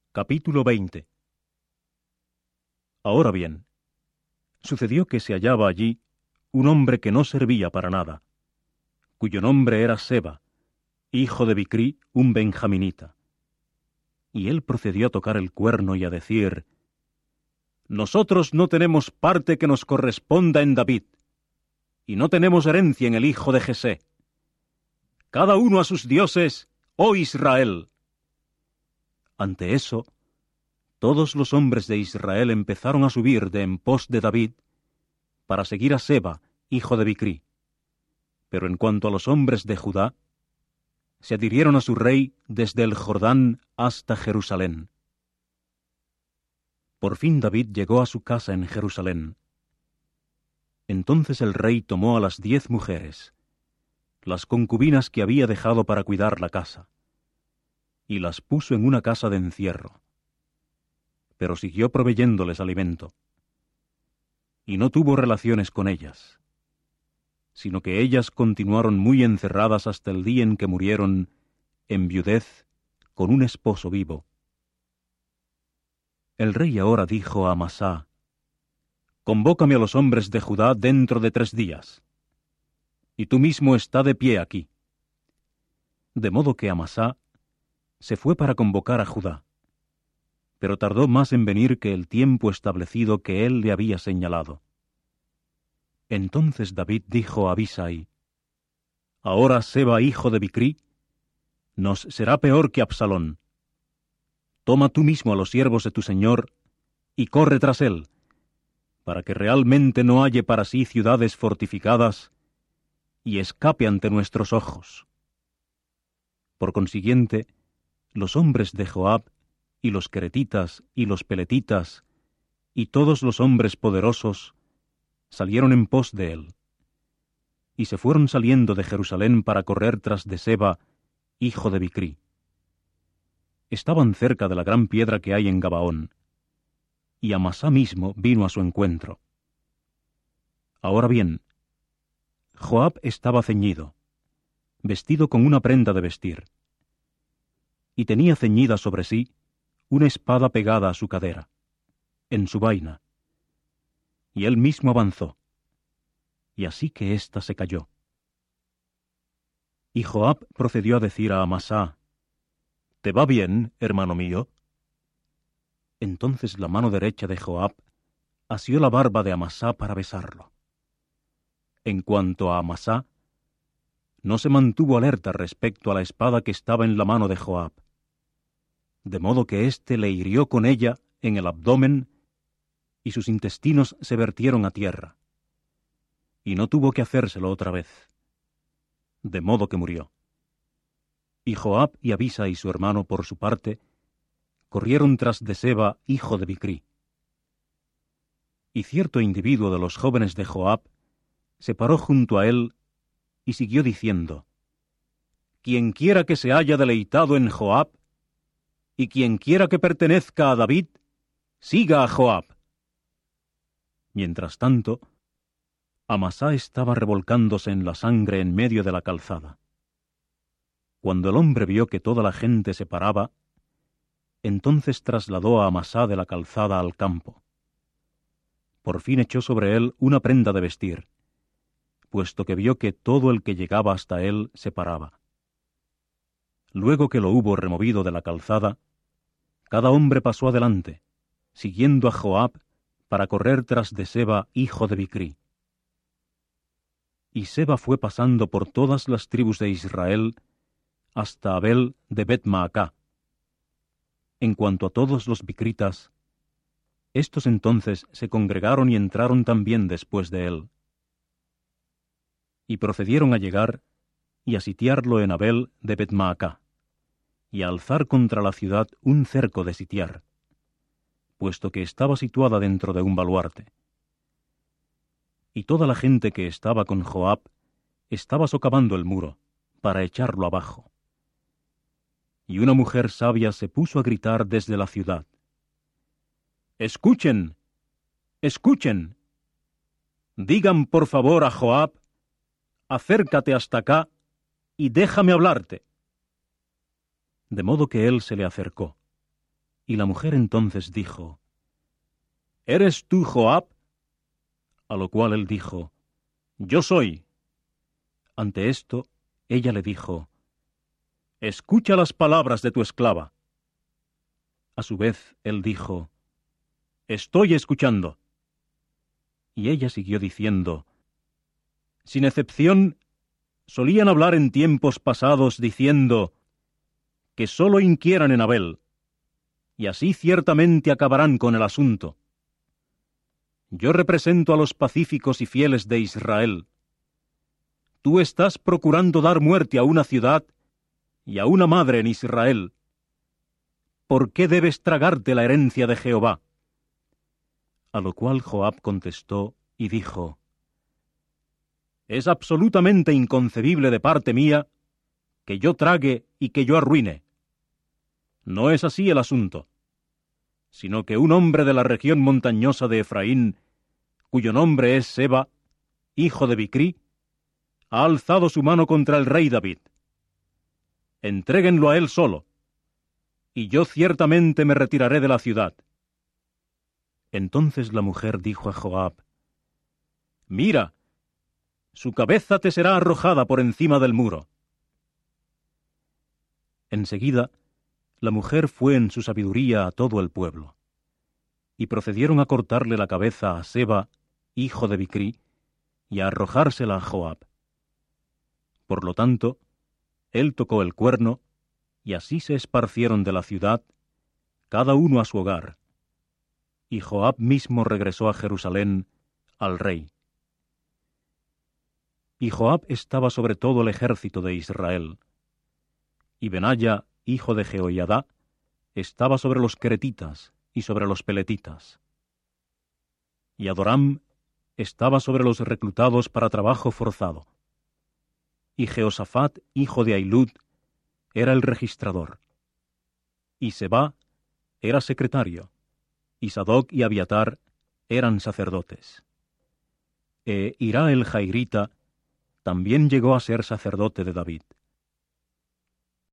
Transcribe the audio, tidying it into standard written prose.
Capítulo 20. Ahora bien, sucedió que se hallaba allí un hombre que no servía para nada, cuyo nombre era Seba, hijo de Bicrí, un benjaminita. Y él procedió a tocar el cuerno y a decir: «Nosotros no tenemos parte que nos corresponda en David, y no tenemos herencia en el hijo de Jesé. Cada uno a sus dioses, oh Israel». Ante eso, todos los hombres de Israel empezaron a subir de en pos de David para seguir a Seba, hijo de Bicrí. Pero en cuanto a los hombres de Judá, se adhirieron a su rey desde el Jordán hasta Jerusalén. Por fin David llegó a su casa en Jerusalén. Entonces el rey tomó a las 10 mujeres, las concubinas que había dejado para cuidar la casa, y las puso en una casa de encierro. Pero siguió proveyéndoles alimento. Y no tuvo relaciones con ellas, sino que ellas continuaron muy encerradas hasta el día en que murieron en viudez con un esposo vivo. El rey ahora dijo a Amasá: «Convócame a los hombres de Judá dentro de 3 días, y tú mismo está de pie aquí». De modo que Amasá se fue para convocar a Judá, pero tardó más en venir que el tiempo establecido que él le había señalado. Entonces David dijo a Abisai: «Ahora Seba, hijo de Bicrí, nos será peor que Absalón. Toma tú mismo a los siervos de tu señor y corre tras él, para que realmente no halle para sí ciudades fortificadas y escape ante nuestros ojos». Por consiguiente, los hombres de Joab y los queretitas y los peletitas y todos los hombres poderosos salieron en pos de él, y se fueron saliendo de Jerusalén para correr tras de Seba, hijo de Bicrí. Estaban cerca de la gran piedra que hay en Gabaón, y Amasá mismo vino a su encuentro. Ahora bien, Joab estaba ceñido, vestido con una prenda de vestir, y tenía ceñida sobre sí una espada pegada a su cadera, en su vaina. Y él mismo avanzó, y así que ésta se cayó. Y Joab procedió a decir a Amasá: «¿Te va bien, hermano mío?» Entonces la mano derecha de Joab asió la barba de Amasá para besarlo. En cuanto a Amasá, no se mantuvo alerta respecto a la espada que estaba en la mano de Joab, de modo que éste le hirió con ella en el abdomen, y sus intestinos se vertieron a tierra, y no tuvo que hacérselo otra vez, de modo que murió. Y Joab y Abisai su hermano, por su parte, corrieron tras de Seba, hijo de Bicrí. Y cierto individuo de los jóvenes de Joab se paró junto a él y siguió diciendo: «Quien quiera que se haya deleitado en Joab, y quien quiera que pertenezca a David, siga a Joab». Mientras tanto, Amasá estaba revolcándose en la sangre en medio de la calzada. Cuando el hombre vio que toda la gente se paraba, entonces trasladó a Amasá de la calzada al campo. Por fin echó sobre él una prenda de vestir, puesto que vio que todo el que llegaba hasta él se paraba. Luego que lo hubo removido de la calzada, cada hombre pasó adelante, siguiendo a Joab para correr tras de Seba, hijo de Bicrí. Y Seba fue pasando por todas las tribus de Israel hasta Abel de Bet-Maacá. En cuanto a todos los bicritas, estos entonces se congregaron y entraron también después de él. Y procedieron a llegar y a sitiarlo en Abel de Bet-Maacá, y a alzar contra la ciudad un cerco de sitiar, puesto que estaba situada dentro de un baluarte. Y toda la gente que estaba con Joab estaba socavando el muro, para echarlo abajo. Y una mujer sabia se puso a gritar desde la ciudad: «¡Escuchen! ¡Escuchen! Digan por favor a Joab: acércate hasta acá y déjame hablarte». De modo que él se le acercó, Y la mujer entonces dijo, ¿Eres tú Joab? A lo cual él dijo, Yo soy. Ante esto, ella le dijo, Escucha las palabras de tu esclava. A su vez, él dijo, Estoy escuchando. Y ella siguió diciendo, Sin excepción, solían hablar en tiempos pasados diciendo, que sólo inquieran en Abel, y así ciertamente acabarán con el asunto. Yo represento a los pacíficos y fieles de Israel. Tú estás procurando dar muerte a una ciudad y a una madre en Israel. ¿Por qué debes tragarte la herencia de Jehová? A lo cual Joab contestó y dijo, Es absolutamente inconcebible de parte mía que yo trague y que yo arruine. No es así el asunto, sino que un hombre de la región montañosa de Efraín, cuyo nombre es Seba, hijo de Bicrí, ha alzado su mano contra el rey David. Entréguenlo a él solo, y yo ciertamente me retiraré de la ciudad. Entonces la mujer dijo a Joab, Mira, su cabeza te será arrojada por encima del muro. Enseguida, la mujer fue en su sabiduría a todo el pueblo, y procedieron a cortarle la cabeza a Seba, hijo de Bicrí, y a arrojársela a Joab. Por lo tanto, él tocó el cuerno, y así se esparcieron de la ciudad, cada uno a su hogar. Y Joab mismo regresó a Jerusalén, al rey. Y Joab estaba sobre todo el ejército de Israel. Y Benaya, hijo de Jehoiadá, estaba sobre los queretitas y sobre los peletitas. Y Adoram estaba sobre los reclutados para trabajo forzado. Y Jeosafat, hijo de Ahilud, era el registrador. Y Seba era secretario, y Sadoc y Abiatar eran sacerdotes. Hirá el Jairita también llegó a ser sacerdote de David.